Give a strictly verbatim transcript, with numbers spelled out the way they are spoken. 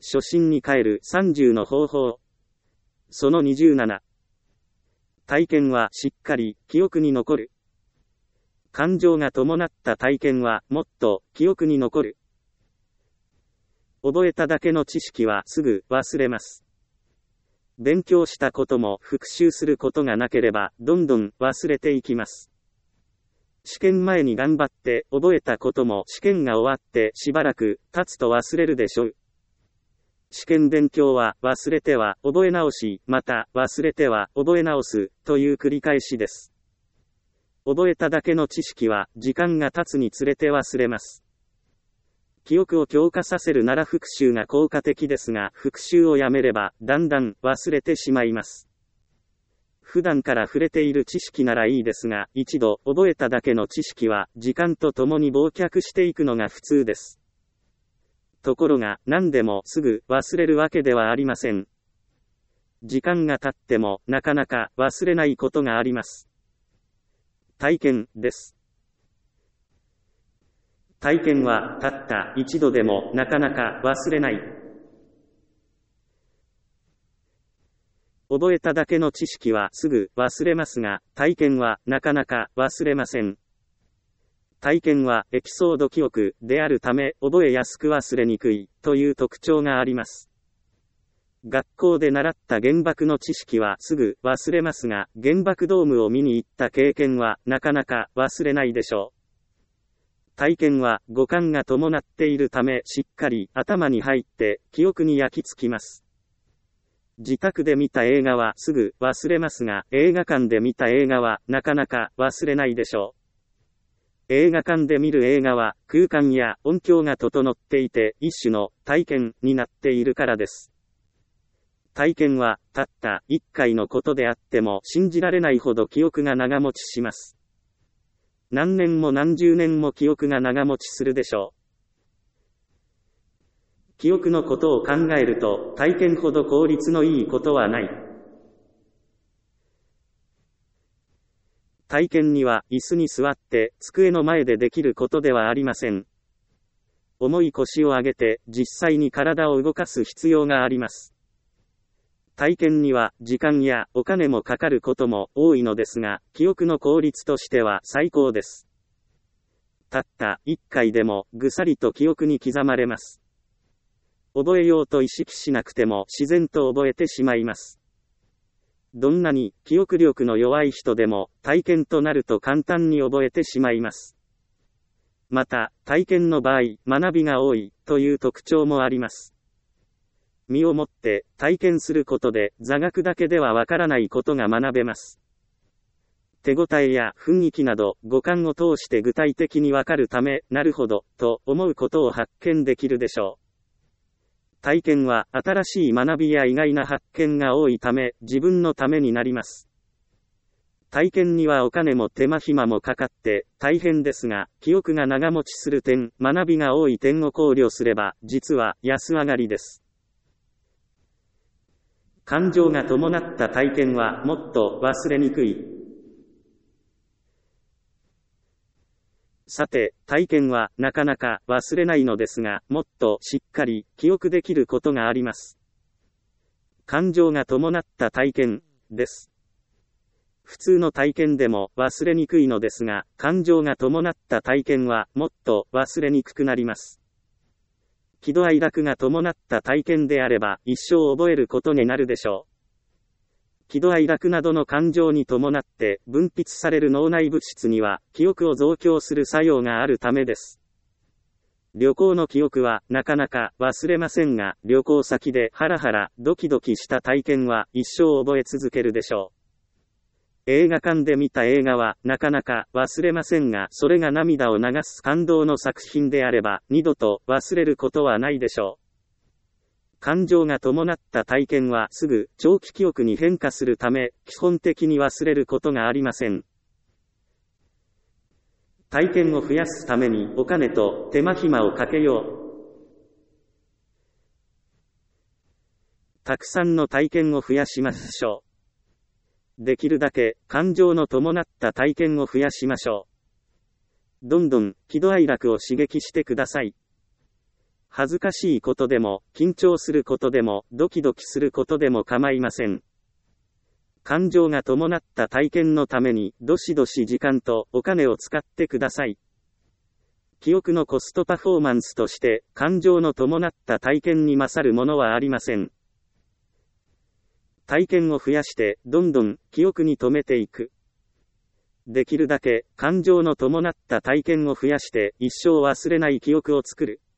初心に帰るさんじゅうの方法。そのにじゅうなな。体験はしっかり記憶に残る。感情が伴った体験はもっと記憶に残る。覚えただけの知識はすぐ忘れます。勉強したことも復習することがなければどんどん忘れていきます。試験前に頑張って覚えたことも試験が終わってしばらく経つと忘れるでしょう。試験勉強は忘れては覚え直し、また忘れては覚え直すという繰り返しです。覚えただけの知識は時間が経つにつれて忘れます。記憶を強化させるなら復習が効果的ですが、復習をやめればだんだん忘れてしまいます。普段から触れている知識ならいいですが、一度覚えただけの知識は時間とともに忘却していくのが普通です。ところが何でもすぐ忘れるわけではありません。時間が経ってもなかなか忘れないことがあります。体験です。体験はたった一度でもなかなか忘れない。覚えただけの知識はすぐ忘れますが、体験はなかなか忘れません。体験はエピソード記憶であるため覚えやすく忘れにくいという特徴があります。学校で習った原爆の知識はすぐ忘れますが、原爆ドームを見に行った経験はなかなか忘れないでしょう。体験は五感が伴っているためしっかり頭に入って記憶に焼き付きます。自宅で見た映画はすぐ忘れますが、映画館で見た映画はなかなか忘れないでしょう。映画館で見る映画は空間や音響が整っていて一種の体験になっているからです。体験はたった一回のことであっても信じられないほど記憶が長持ちします。何年も何十年も記憶が長持ちするでしょう。記憶のことを考えると体験ほど効率のいいことはない。体験には椅子に座って机の前でできることではありません。重い腰を上げて実際に体を動かす必要があります。体験には時間やお金もかかることも多いのですが、記憶の効率としては最高です。たった一回でもぐさりと記憶に刻まれます。覚えようと意識しなくても自然と覚えてしまいます。どんなに記憶力の弱い人でも体験となると簡単に覚えてしまいます。また、体験の場合、学びが多いという特徴もあります。身をもって体験することで座学だけではわからないことが学べます。手応えや雰囲気など五感を通して具体的にわかるため、なるほどと思うことを発見できるでしょう。体験は新しい学びや意外な発見が多いため自分のためになります。体験にはお金も手間暇もかかって大変ですが、記憶が長持ちする点、学びが多い点を考慮すれば実は安上がりです。感情が伴った体験はもっと忘れにくい。さて、体験はなかなか忘れないのですが、もっとしっかり記憶できることがあります。感情が伴った体験です。普通の体験でも忘れにくいのですが、感情が伴った体験はもっと忘れにくくなります。喜怒哀楽が伴った体験であれば一生覚えることになるでしょう。喜怒哀楽などの感情に伴って分泌される脳内物質には記憶を増強する作用があるためです。旅行の記憶はなかなか忘れませんが、旅行先でハラハラドキドキした体験は一生覚え続けるでしょう。映画館で見た映画はなかなか忘れませんが、それが涙を流す感動の作品であれば二度と忘れることはないでしょう。感情が伴った体験はすぐ長期記憶に変化するため、基本的に忘れることがありません。体験を増やすためにお金と手間暇をかけよう。たくさんの体験を増やしましょう。できるだけ感情の伴った体験を増やしましょう。どんどん喜怒哀楽を刺激してください。 恥ずかしいことでも、緊張することでも、ドキドキすることでも構いません。感情が伴った体験のために、どしどし時間とお金を使ってください。記憶のコストパフォーマンスとして、感情の伴った体験に勝るものはありません。体験を増やして、どんどん記憶に留めていく。できるだけ、感情の伴った体験を増やして、一生忘れない記憶を作る。